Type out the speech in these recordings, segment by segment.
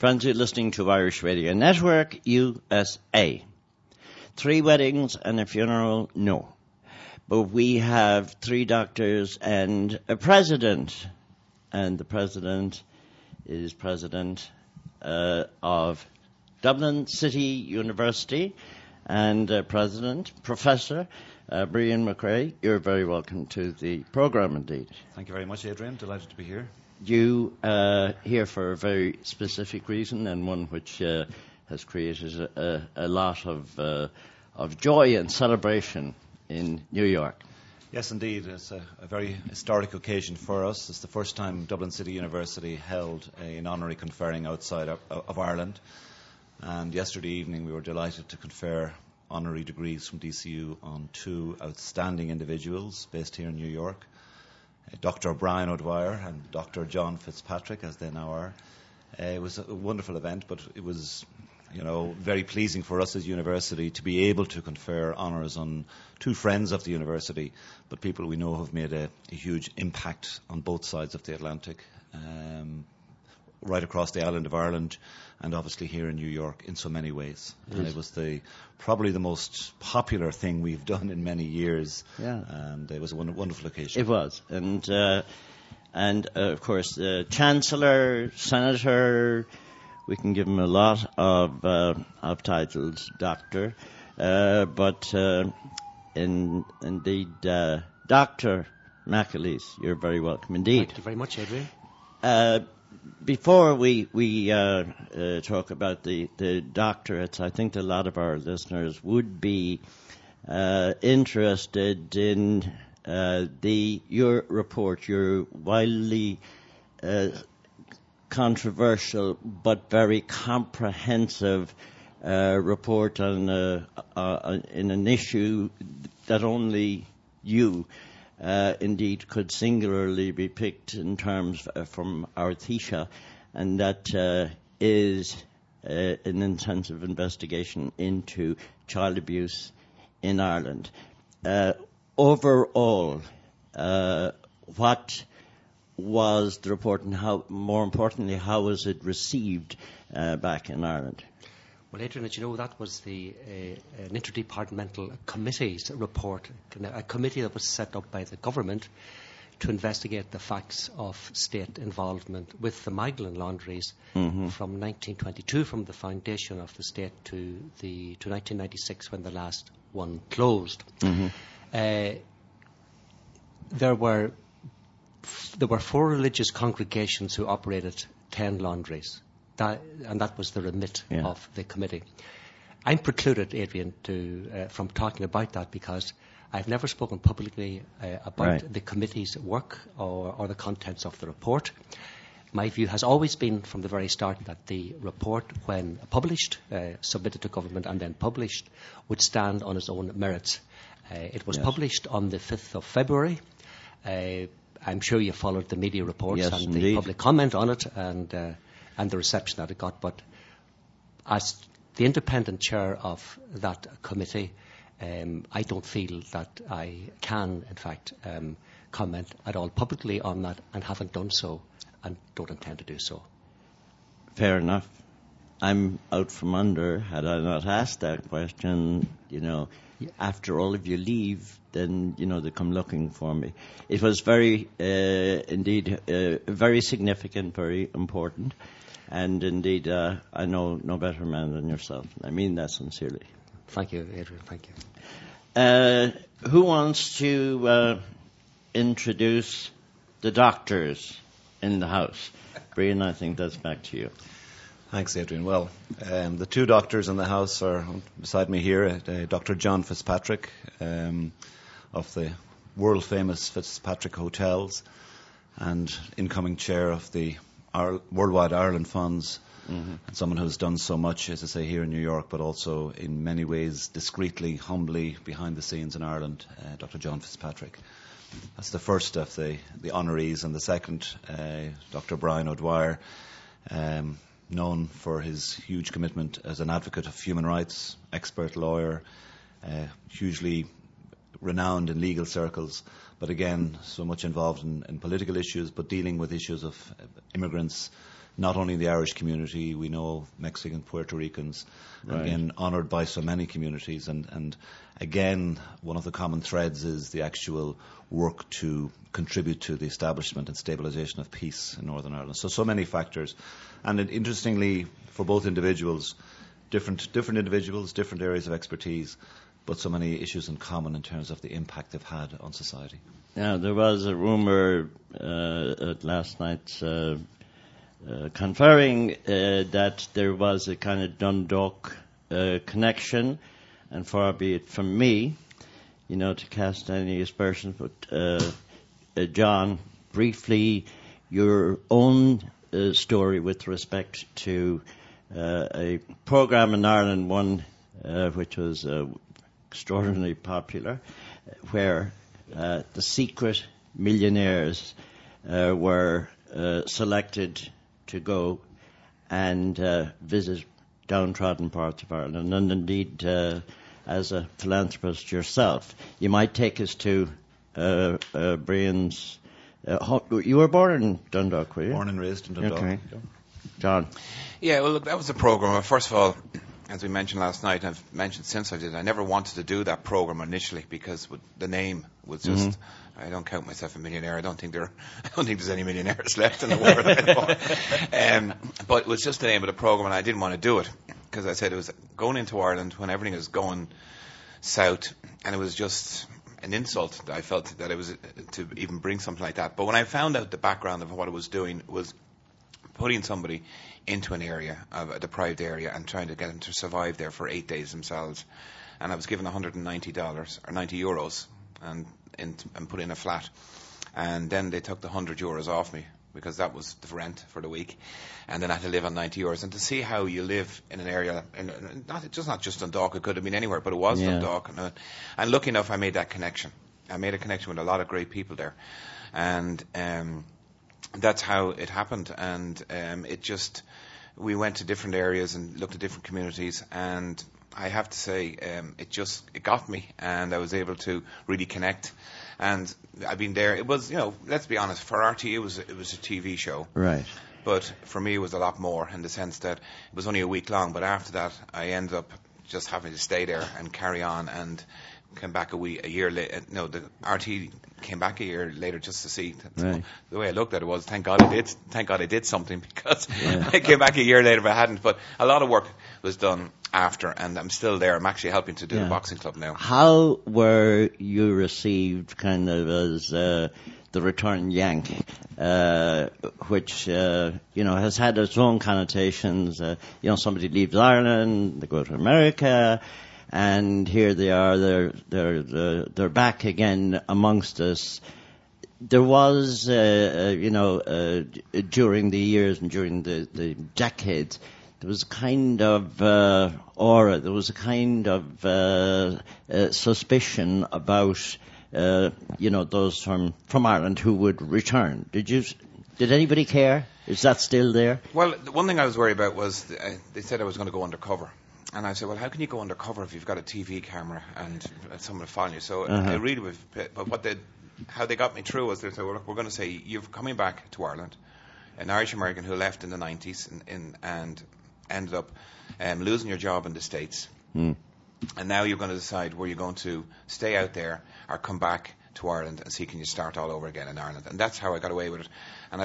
Friends, you're listening to Irish Radio Network, USA. 3 weddings and a funeral? No. But we have 3 doctors and a president. And the president is president of Dublin City University and President, Professor Brian McRae. You're very welcome to the programme indeed. Thank you very much, Adrian. Delighted to be here. You here for a very specific reason, and one which has created a lot of joy and celebration in New York. Yes, indeed. It's a very historic occasion for us. It's the first time Dublin City University held an honorary conferring outside of Ireland. And yesterday evening we were delighted to confer honorary degrees from DCU on 2 outstanding individuals based here in New York. Dr. Brian O'Dwyer and Dr. John Fitzpatrick, as they now are. It was a wonderful event, but it was, very pleasing for us as a university to be able to confer honours on 2 friends of the university, but people we know have made a huge impact on both sides of the Atlantic, right across the island of Ireland, and obviously here in New York in so many ways. And it was probably the most popular thing we've done in many years. Yeah. And it was a wonderful occasion. It was. And of course, the Chancellor, Senator, we can give him a lot of titles, Doctor. But indeed, Dr. McAleese, you're very welcome indeed. Thank you very much, Adrian. Before we talk about the doctorates, I think a lot of our listeners would be interested in your report, your wildly controversial but very comprehensive report on in an issue that only you indeed could singularly be picked in terms from our Taoiseach, and that is an intensive investigation into child abuse in Ireland. Overall, what was the report, and how, more importantly, how was it received back in Ireland? Well, Adrian, as you know, that was an interdepartmental committee's report, a committee that was set up by the government to investigate the facts of state involvement with the Magdalen laundries from 1922, from the foundation of the state to 1996, when the last one closed. There were 4 religious congregations who operated 10 laundries. And that was the remit of the committee. I'm precluded, Adrian, from talking about that because I've never spoken publicly about the committee's work or the contents of the report. My view has always been from the very start that the report, when published, submitted to government and then published, would stand on its own merits. It was published on the 5th of February. I'm sure you followed the media reports and the public comment on it and the reception that it got. But as the independent chair of that committee, I don't feel that I can, in fact, comment at all publicly on that, and haven't done so and don't intend to do so. Fair enough. I'm out from under. Had I not asked that question, after all of you leave, then, they come looking for me. It was very, indeed, very significant, very important. And indeed, I know no better man than yourself. I mean that sincerely. Thank you, Adrian. Thank you. Who wants to introduce the doctors in the house? Brian, I think that's back to you. Thanks, Adrian. Well, the 2 doctors in the house are beside me here. Dr. John Fitzpatrick of the world-famous Fitzpatrick Hotels and incoming chair of the Worldwide Ireland Funds, and someone who's done so much, as I say, here in New York, but also in many ways discreetly, humbly, behind the scenes in Ireland, Dr. John Fitzpatrick. That's the first of the honorees, and the second, Dr. Brian O'Dwyer, known for his huge commitment as an advocate of human rights, expert lawyer, hugely renowned in legal circles, but again, so much involved in political issues, but dealing with issues of immigrants, not only in the Irish community, we know Mexican, Puerto Ricans, again, honoured by so many communities. And again, one of the common threads is the actual work to contribute to the establishment and stabilisation of peace in Northern Ireland. So many factors. And interestingly, for both individuals, different individuals, different areas of expertise, but so many issues in common in terms of the impact they've had on society. Now, there was a rumour at last night's conferring that there was a kind of Dundalk connection, and far be it from me, to cast any aspersions, but John, briefly, your own story with respect to a programme in Ireland, one which was extraordinarily popular, where the secret millionaires were selected to go and visit downtrodden parts of Ireland. And indeed, as a philanthropist yourself, you might take us to Brian's... you were born in Dundalk, were you? Born and raised in Dundalk. Okay. John. Yeah, well, look, that was a programme. First of all, as we mentioned last night, and I've mentioned since I did, I never wanted to do that programme initially because the name was just... I don't count myself a millionaire. I don't think there's any millionaires left in the world anymore. But it was just the name of the programme, and I didn't want to do it because I said it was going into Ireland when everything was going south, and it was just an insult that I felt that it was to even bring something like that. But when I found out the background of what it was doing was putting somebody into an area, a deprived area, and trying to get them to survive there for 8 days themselves. And I was given $190 or 90 euros and put in a flat. And then they took the €100 off me because that was the rent for the week. And then I had to live on €90. And to see how you live in an area, not just Dundalk, it could have been anywhere, but it was Dundalk. And lucky enough, I made that connection. I made a connection with a lot of great people there. And that's how it happened. And we went to different areas and looked at different communities, and I have to say, it got me, and I was able to really connect. And I've been there. It was, let's be honest, for RTE it was a TV show. Right. But for me it was a lot more in the sense that it was only a week long, but after that I ended up just having to stay there and carry on, and came back a year later. No, the RTE came back a year later just to see. Right. The way I looked at it was, thank God I did something, because I came back a year later if I hadn't. But a lot of work was done after, and I'm still there. I'm actually helping to do the boxing club now. How were you received kind of as the return Yank, which, has had its own connotations. Somebody leaves Ireland, they go to America, and here they are, they're back again amongst us. There was, during the years and during the decades, there was a kind of aura, there was a kind of suspicion about, those from Ireland who would return. Did anybody care? Is that still there? Well, the one thing I was worried about was they said I was going to go undercover. And I said, well, how can you go undercover if you've got a TV camera and someone following you? So I really was, but how they got me through was they said, well, look, we're going to say you're coming back to Ireland, an Irish American who left in the 90s and ended up losing your job in the States. And now you're going to decide where you're going to stay out there or come back to Ireland and see can you start all over again in Ireland. And that's how I got away with it. And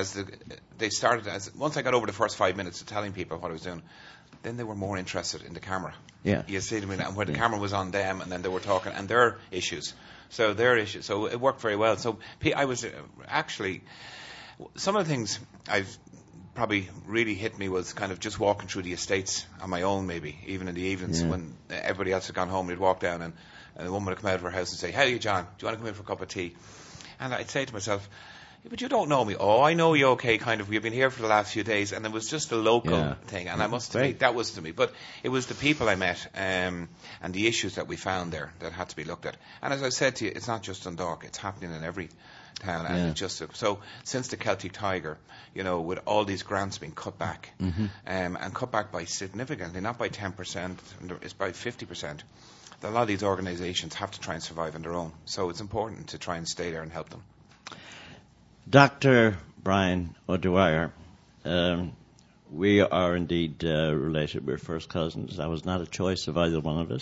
once I got over the first 5 minutes of telling people what I was doing, then they were more interested in the camera. Yeah. You see what I mean? And where the camera was on them, and then they were talking, and their issues. So it worked very well. So I was actually, some of the things I've probably really hit me was kind of just walking through the estates on my own, maybe, even in the evenings when everybody else had gone home. We'd walk down, and the woman would come out of her house and say, "How are you, John? Do you want to come in for a cup of tea?" And I'd say to myself, but you don't know me. Oh, I know you, okay, kind of. We've been here for the last few days, and it was just a local thing, and I must admit, that was to me. But it was the people I met and the issues that we found there that had to be looked at. And as I said to you, it's not just Dundalk. It's happening in every town. And so since the Celtic Tiger, with all these grants being cut back, and cut back by significantly, not by 10%, it's by 50%, a lot of these organisations have to try and survive on their own. So it's important to try and stay there and help them. Dr. Brian O'Dwyer, we are indeed related. We're first cousins. That was not a choice of either one of us.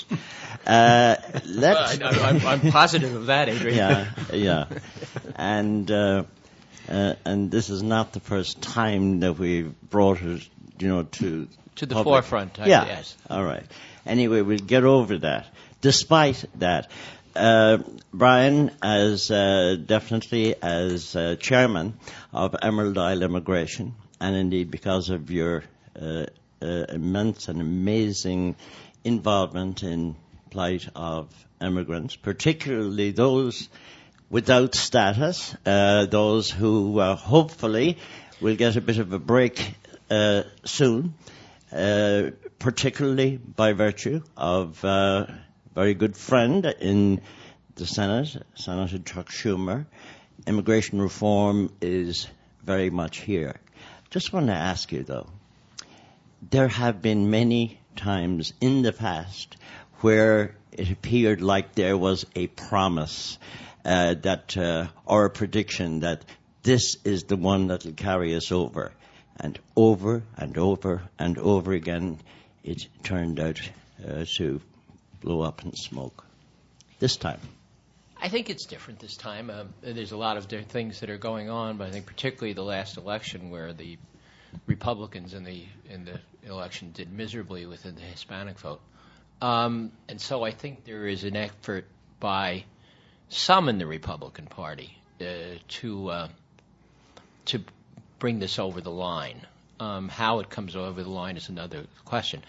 I'm positive of that, Adrian. Yeah. And this is not the first time that we've brought it, to the public. forefront. Yes. All right. Anyway, we'll get over that. Despite that, Brian, definitely as chairman of Emerald Isle Immigration, and indeed because of your immense and amazing involvement in plight of immigrants, particularly those without status, those who hopefully will get a bit of a break soon, particularly by virtue of a very good friend in the Senate, Senator Chuck Schumer. Immigration reform is very much here. Just want to ask you, though, there have been many times in the past where it appeared like there was a promise or a prediction that this is the one that will carry us over. And over and over and over again, it turned out to blow up in smoke. This time. I think it's different this time. There's a lot of different things that are going on, but I think particularly the last election where the Republicans in the election did miserably within the Hispanic vote. And so I think there is an effort by some in the Republican Party to bring this over the line. How it comes over the line is another question.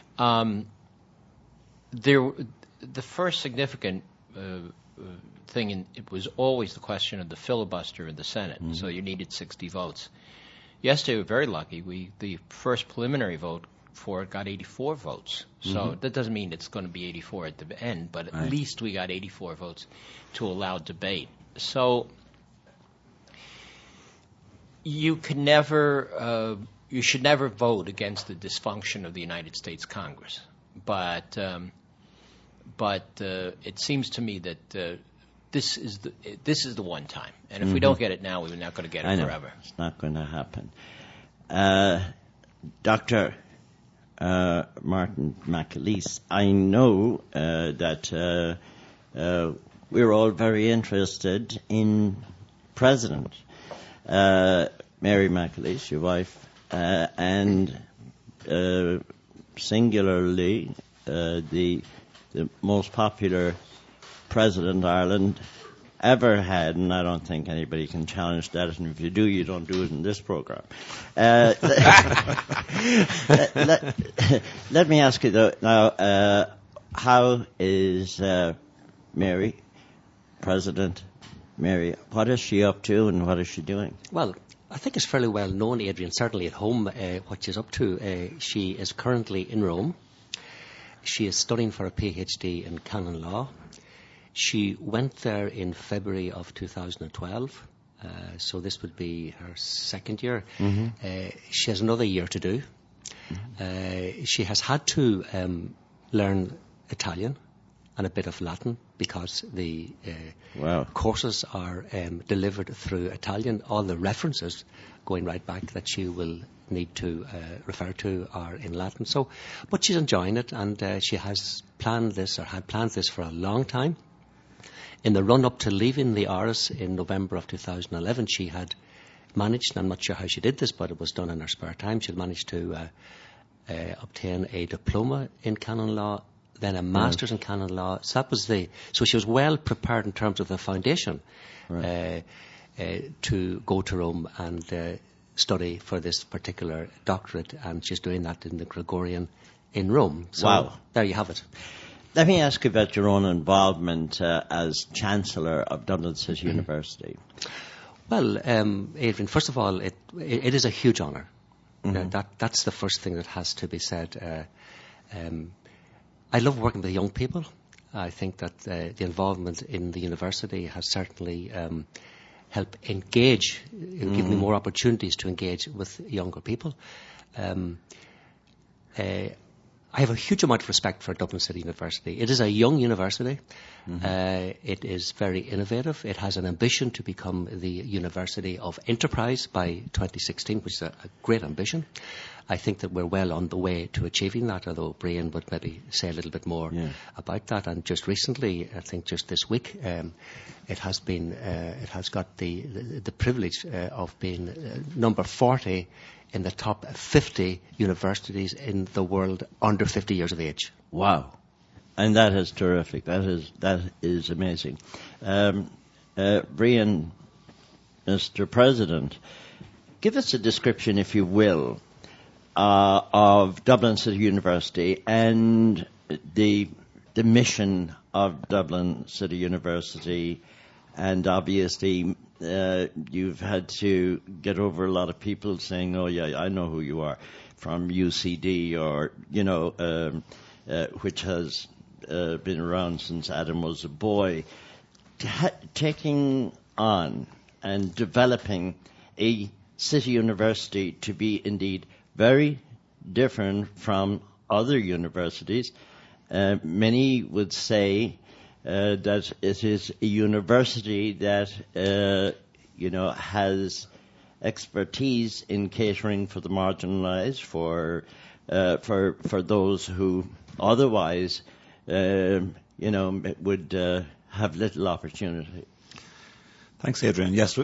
The first significant thing, it was always the question of the filibuster in the Senate. Mm-hmm. So you needed 60 votes. Yesterday, we were very lucky. The first preliminary vote for it got 84 votes. So mm-hmm. that doesn't mean it's going to be 84 at the end, but at least we got 84 votes to allow debate. So you should never vote against the dysfunction of the United States Congress. But it seems to me that this is the one time, and if we don't get it now, we're not going to get it forever. It's not going to happen. Dr. Martin McAleese, I know that we're all very interested in President Mary McAleese, your wife, and singularly the most popular president Ireland ever had, and I don't think anybody can challenge that, and if you do, you don't do it in this program. Let me ask you, though, now, how is Mary, President Mary, what is she up to and what is she doing? Well, I think it's fairly well known, Adrian, certainly at home, what she's up to. She is currently in Rome. She is studying for a PhD in canon law. She went there in February of 2012, so this would be her second year. Mm-hmm. She has another year to do. Mm-hmm. She has had to learn Italian and a bit of Latin because the courses are delivered through Italian. All the references going right back that she will need to refer to are in Latin. So, but she's enjoying it, and she has planned this, or had planned this, for a long time. In the run-up to leaving the Ars in November of 2011, she had managed, and I'm not sure how she did this, but it was done in her spare time, she had managed to obtain a diploma in canon law, then a master's in canon law. So that was so she was well prepared in terms of the foundation to go to Rome and study for this particular doctorate, and she's doing that in the Gregorian in Rome. So there you have it. Let me ask you about your own involvement as Chancellor of Dublin City University. Well, Adrian, first of all, it is a huge honour. Mm-hmm. That's the first thing that has to be said. I love working with young people. I think that the involvement in the university has certainly helped engage, give me more opportunities to engage with younger people. I have a huge amount of respect for Dublin City University. It is a young university. Mm-hmm. It is very innovative. It has an ambition to become the University of Enterprise by 2016, which is a great ambition. I think that we're well on the way to achieving that, although Brian would maybe say a little bit more about that. And just recently, I think just this week, it has got the privilege of being number 40 in the top 50 universities in the world under 50 years of age. Wow. And that is terrific. That is amazing. Brian, Mr. President, give us a description, if you will, of Dublin City University and the mission of Dublin City University. And obviously, you've had to get over a lot of people saying, "Oh, yeah, I know who you are," from UCD, or which has been around since Adam was a boy. Taking on and developing a city university to be indeed very different from other universities. Many would say that it is a university that has expertise in catering for the marginalized, for those who otherwise would have little opportunity. Thanks, Adrian. Yes,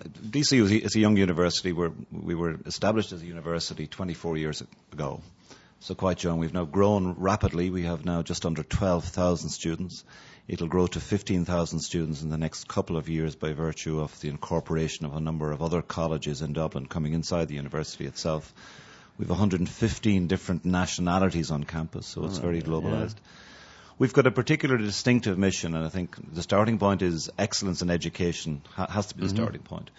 DCU is a young university. We were established as a university 24 years ago, so quite young. We've now grown rapidly. We have now just under 12,000 students. It'll grow to 15,000 students in the next couple of years by virtue of the incorporation of a number of other colleges in Dublin coming inside the university itself. We have 115 different nationalities on campus, so it's very globalized. Yeah. We've got a particularly distinctive mission, and I think the starting point is excellence in education has to be the starting point.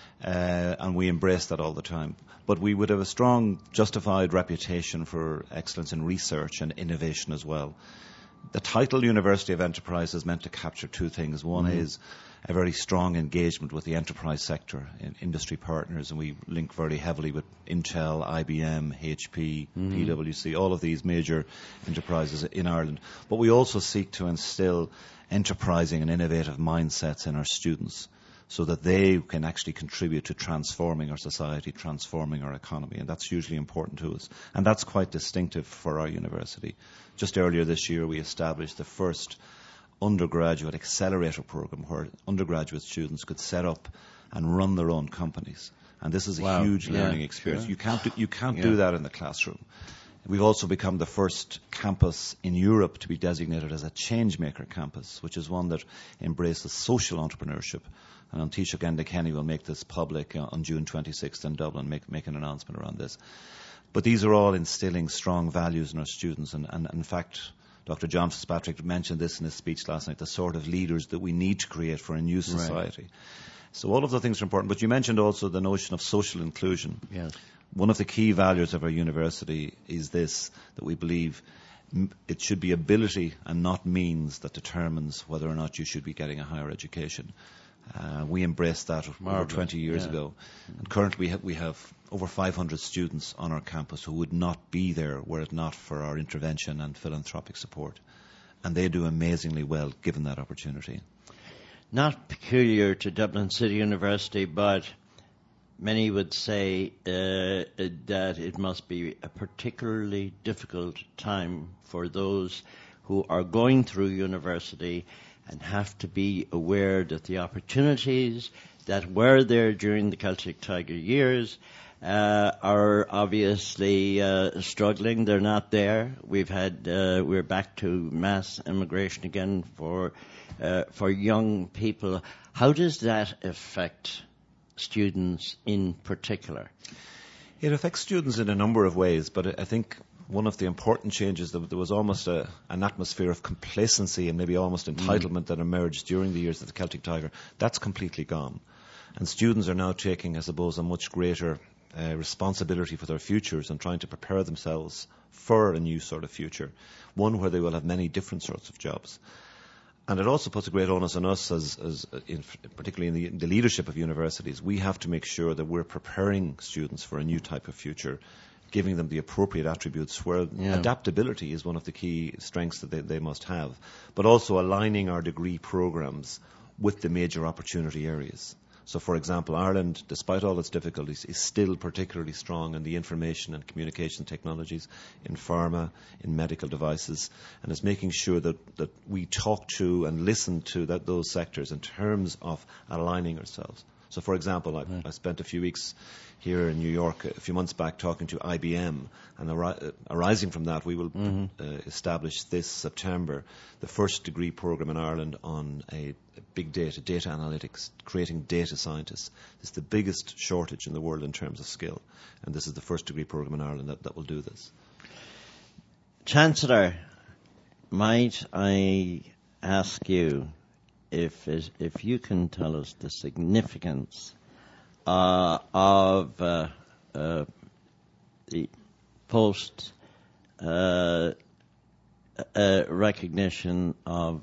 And we embrace that all the time. But we would have a strong, justified reputation for excellence in research and innovation as well. The title University of Enterprise is meant to capture two things. One is a very strong engagement with the enterprise sector and industry partners, and we link very heavily with Intel, IBM, HP, PwC, all of these major enterprises in Ireland. But we also seek to instill enterprising and innovative mindsets in our students so that they can actually contribute to transforming our society, transforming our economy, and that's hugely important to us. And that's quite distinctive for our university. Just earlier this year, we established the first undergraduate accelerator program where undergraduate students could set up and run their own companies. And this is a huge learning experience. Yeah. You can't do that in the classroom. We've also become the first campus in Europe to be designated as a changemaker campus, which is one that embraces social entrepreneurship. And Taoiseach Enda Kenny will make this public on June 26th in Dublin, make an announcement around this. But these are all instilling strong values in our students. And in fact, Dr. John Fitzpatrick mentioned this in his speech last night, the sort of leaders that we need to create for a new society. Right. So all of the things are important. But you mentioned also the notion of social inclusion. Yes. One of the key values of our university is this, that we believe it should be ability and not means that determines whether or not you should be getting a higher education. We embraced that over 20 years ago. And currently we have over 500 students on our campus who would not be there were it not for our intervention and philanthropic support. And they do amazingly well given that opportunity. Not peculiar to Dublin City University, but many would say that it must be a particularly difficult time for those who are going through university and have to be aware that the opportunities that were there during the Celtic Tiger years are obviously struggling. They're not there. We're back to mass immigration again for young people. How does that affect students in particular? It affects students in a number of ways, but I think one of the important changes, there was almost an atmosphere of complacency and maybe almost entitlement that emerged during the years of the Celtic Tiger. That's completely gone. And students are now taking, I suppose, a much greater responsibility for their futures and trying to prepare themselves for a new sort of future, one where they will have many different sorts of jobs. And it also puts a great onus on us, particularly in the leadership of universities. We have to make sure that we're preparing students for a new type of future, giving them the appropriate attributes where adaptability is one of the key strengths that they must have, but also aligning our degree programs with the major opportunity areas. So, for example, Ireland, despite all its difficulties, is still particularly strong in the information and communication technologies, in pharma, in medical devices, and is making sure that we talk to and listen to those sectors in terms of aligning ourselves. So, for example, I spent a few weeks here in New York a few months back talking to IBM, and arising from that, we will establish this September the first degree program in Ireland on a big data analytics, creating data scientists. It's the biggest shortage in the world in terms of skill, and this is the first degree program in Ireland that will do this. Chancellor, might I ask you if you can tell us the significance of the post recognition of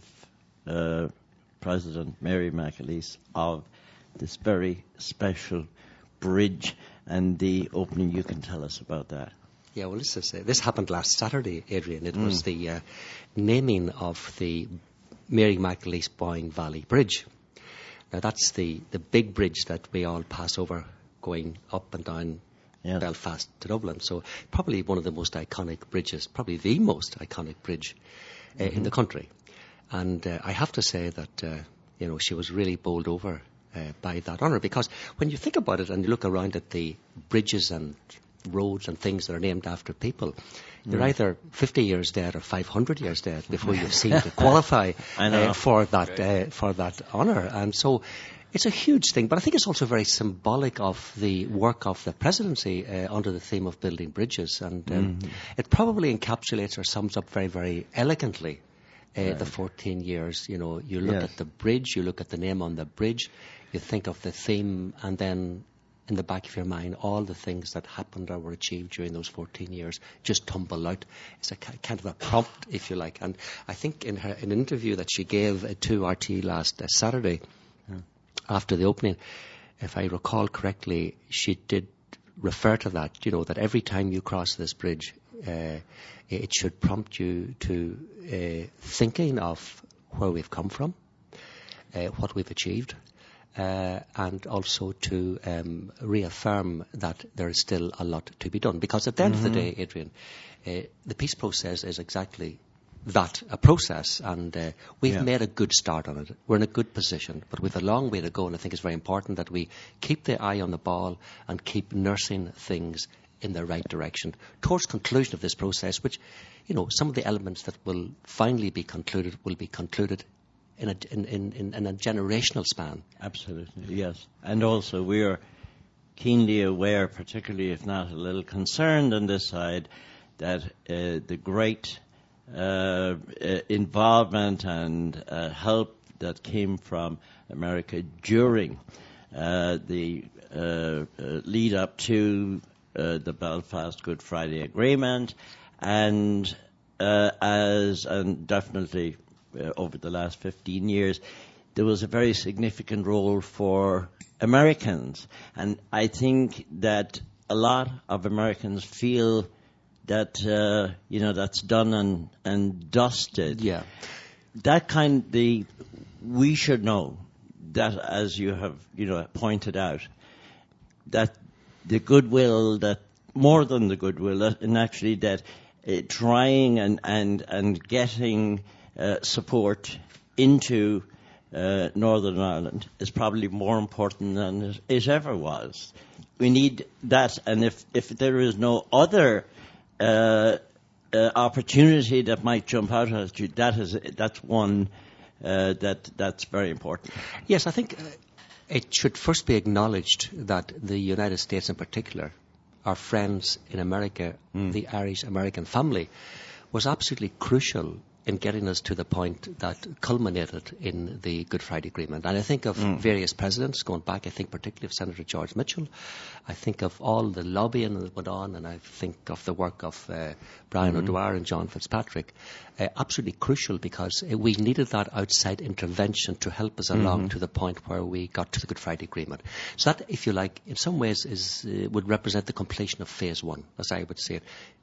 President Mary McAleese of this very special bridge and the opening. You can tell us about that. Yeah, well, this happened last Saturday, Adrian. It was the naming of the Mary McAleese Boyne Valley Bridge. Now, that's the big bridge that we all pass over going up and down Belfast to Dublin. So probably one of the most iconic bridges, probably the most iconic bridge in the country. And I have to say that, she was really bowled over by that honour, because when you think about it and you look around at the bridges and roads and things that are named after people, you're either 50 years dead or 500 years dead before you seem to qualify for that honour. And so it's a huge thing, but I think it's also very symbolic of the work of the presidency under the theme of building bridges. And it probably encapsulates or sums up very, very elegantly the 14 years. You look at the bridge, you look at the name on the bridge, you think of the theme, and then in the back of your mind, all the things that happened or were achieved during those 14 years just tumble out. It's a kind of a prompt, if you like. And I think in an interview that she gave to RT last Saturday, after the opening, if I recall correctly, she did refer to that, that every time you cross this bridge, it should prompt you to thinking of where we've come from, what we've achieved, and also to reaffirm that there is still a lot to be done. Because at the end of the day, Adrian, the peace process is exactly that, a process, and we've made a good start on it. We're in a good position, but we've a long way to go, and I think it's very important that we keep the eye on the ball and keep nursing things in the right direction towards conclusion of this process, which, some of the elements that will finally be concluded will be concluded in a generational span. Absolutely, yes. And also we are keenly aware, particularly if not a little concerned on this side, that the great involvement and help that came from America during the lead up to the Belfast Good Friday Agreement, and definitely over the last 15 years, there was a very significant role for Americans. And I think that a lot of Americans feel that, that's done and dusted. Yeah. We should know that, as you have, pointed out, that the goodwill, that more than the goodwill, and actually that trying and getting support into Northern Ireland is probably more important than it ever was. We need that, and if there is no other opportunity that might jump out at you, that's one that's very important. Yes, I think it should first be acknowledged that the United States in particular, our friends in America, the Irish-American family, was absolutely crucial in getting us to the point that culminated in the Good Friday Agreement. And I think of various presidents going back. I think particularly of Senator George Mitchell. I think of all the lobbying that went on, and I think of the work of Brian O'Dwyer and John Fitzpatrick. Absolutely crucial, because we needed that outside intervention to help us along to the point where we got to the Good Friday Agreement. So that, if you like, in some ways would represent the completion of phase one, as I would say it.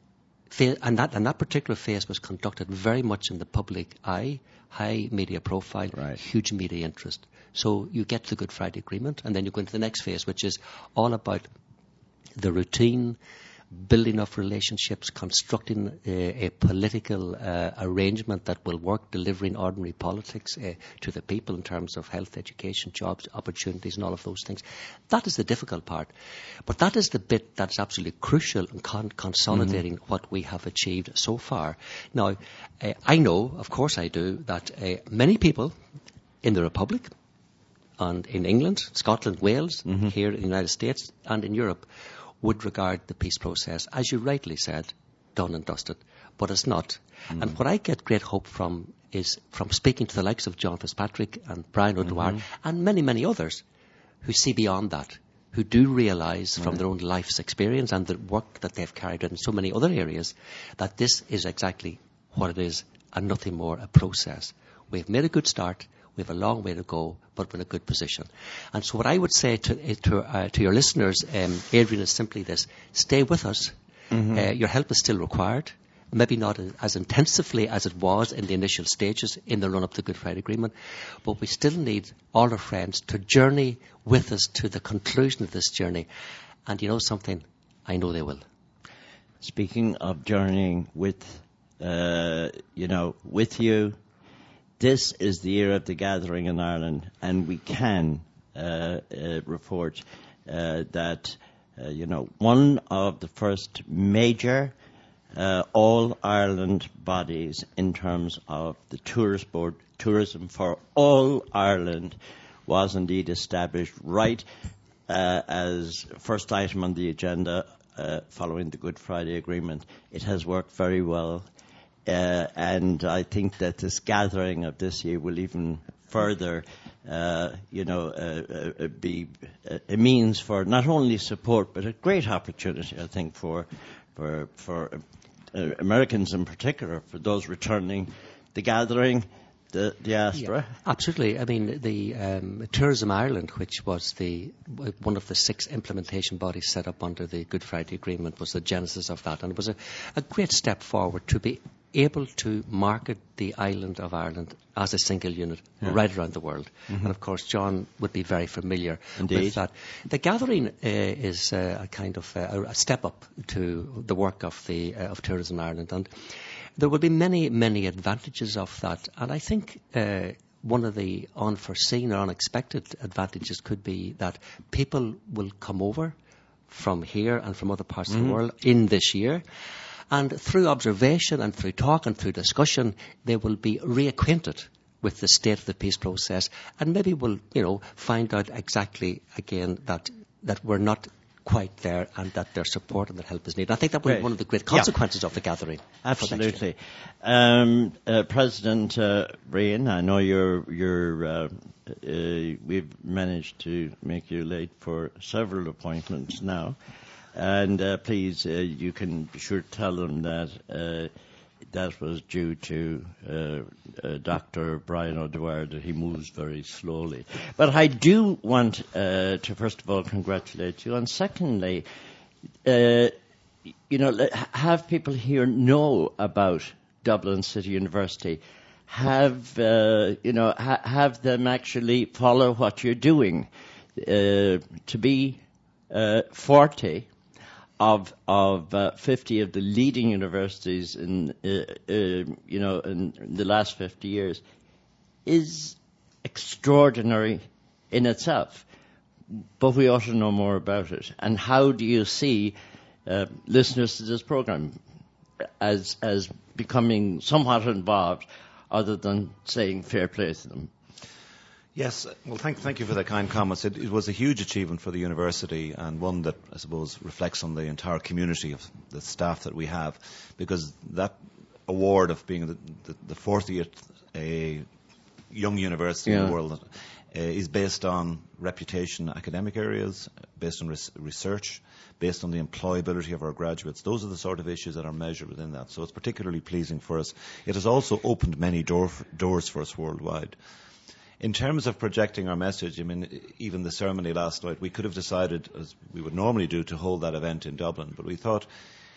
and that particular phase was conducted very much in the public eye, high media profile, huge media interest. So you get the Good Friday Agreement, and then you go into the next phase, which is all about the routine, building of relationships, constructing a political arrangement that will work, delivering ordinary politics to the people in terms of health, education, jobs, opportunities, and all of those things. That is the difficult part. But that is the bit that's absolutely crucial in consolidating what we have achieved so far. Now, I know, of course I do, that many people in the Republic, and in England, Scotland, Wales, here in the United States, and in Europe, would regard the peace process, as you rightly said, done and dusted. But it's not. And what I get great hope from is from speaking to the likes of John Fitzpatrick and Brian O'Dwyer and many, many others who see beyond that, who do realise from their own life's experience and the work that they've carried out in so many other areas that this is exactly what it is and nothing more, a process. We've made a good start. We have a long way to go, but we're in a good position. And so what I would say to your listeners, Adrian, is simply this. Stay with us. Your help is still required. Maybe not as intensively as it was in the initial stages in the run-up to the Good Friday Agreement, but we still need all our friends to journey with us to the conclusion of this journey. And you know something? I know they will. Speaking of journeying with you, this is the year of the gathering in Ireland, and we can report that one of the first major all-Ireland bodies in terms of the Tourist Board, Tourism for All Ireland, was indeed established right as first item on the agenda following the Good Friday Agreement. It has worked very well. And I think that this gathering of this year will even further, be a means for not only support but a great opportunity, I think, for Americans in particular, for those returning the gathering, the diaspora. Yeah, absolutely. I mean, the Tourism Ireland, which was one of the 6 implementation bodies set up under the Good Friday Agreement, was the genesis of that, and it was a great step forward to be able to market the island of Ireland as a single unit right around the world. And of course, John would be very familiar with that. The gathering is a kind of a step up to the work of Tourism Ireland, and there will be many, many advantages of that. And I think one of the unforeseen or unexpected advantages could be that people will come over from here and from other parts of the world in this year. And through observation and through talk and through discussion, they will be reacquainted with the state of the peace process, and maybe will, find out exactly again that we're not quite there, and that their support and their help is needed. I think that will be one of the great consequences of the gathering. Absolutely. President Breen, I know we've managed to make you late for several appointments now. And please, you can be sure to tell them that that was due to Dr. Brian O'Dwyer, that he moves very slowly. But I do want to, first of all, congratulate you. And secondly, have people here know about Dublin City University. Have them actually follow what you're doing. To be 40 of 50 of the leading universities in the last 50 years is extraordinary in itself. But we ought to know more about it. And how do you see listeners to this program as becoming somewhat involved, other than saying fair play to them? Yes, well, thank you for the kind comments. It was a huge achievement for the university, and one that I suppose reflects on the entire community of the staff that we have, because that award of being the 40th young university in the world is based on reputation, academic areas, based on research, based on the employability of our graduates. Those are the sort of issues that are measured within that. So it's particularly pleasing for us. It has also opened many doors for us worldwide. In terms of projecting our message, I mean, even the ceremony last night, we could have decided, as we would normally do, to hold that event in Dublin. But we thought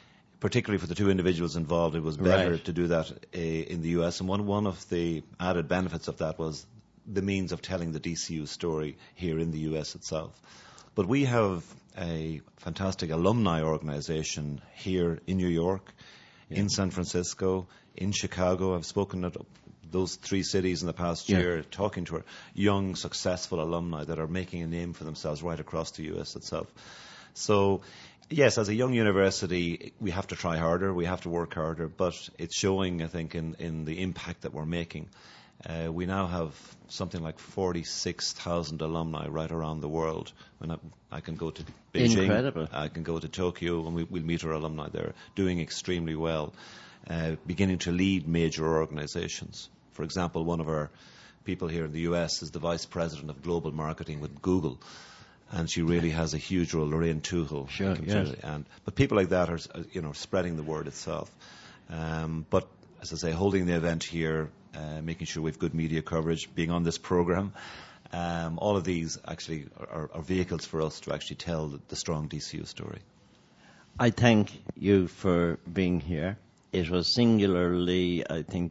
particularly for the two individuals involved, it was better to do that in the US. And one of the added benefits of that was the means of telling the DCU story here in the US itself. But we have a fantastic alumni organization here in New York, in San Francisco, in Chicago. I've spoken at those three cities in the past year, talking to our young, successful alumni that are making a name for themselves right across the US itself. So, yes, as a young university, we have to try harder, we have to work harder, but it's showing, I think, in the impact that we're making. We now have something like 46,000 alumni right around the world. And I can go to Beijing, Incredible. I can go to Tokyo, and we'll meet our alumni there, doing extremely well, beginning to lead major organizations. For example, one of our people here in the US is the Vice President of Global Marketing with Google, and she really has a huge role, Lorraine Tuchel. Sure, yes. But people like that are, spreading the word itself. But, as I say, holding the event here, making sure we have good media coverage, being on this program, all of these actually are vehicles for us to actually tell the strong DCU story. I thank you for being here. It was singularly, I think,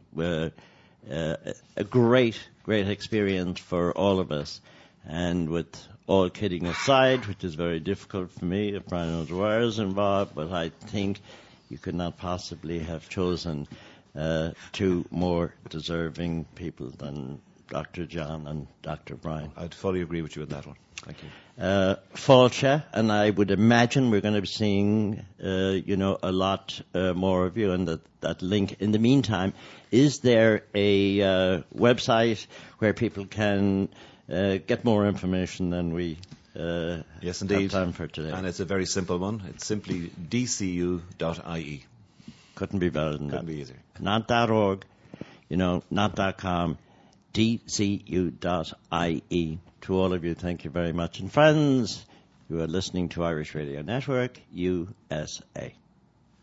a great experience for all of us. And with all kidding aside, which is very difficult for me if Brian O'Dwyer is involved, but I think you could not possibly have chosen two more deserving people than Dr. John and Dr. Brian. I'd fully agree with you with that one. Thank you. Fáilte, and I would imagine we're going to be seeing, a lot more of you, and that link. In the meantime, is there a website where people can get more information than we yes, indeed. have time for today? And it's a very simple one. It's simply dcu.ie. Couldn't be better than that. Couldn't be easier. Not .org, not .com, dcu.ie. To all of you, thank you very much. And friends, you are listening to Irish Radio Network, USA.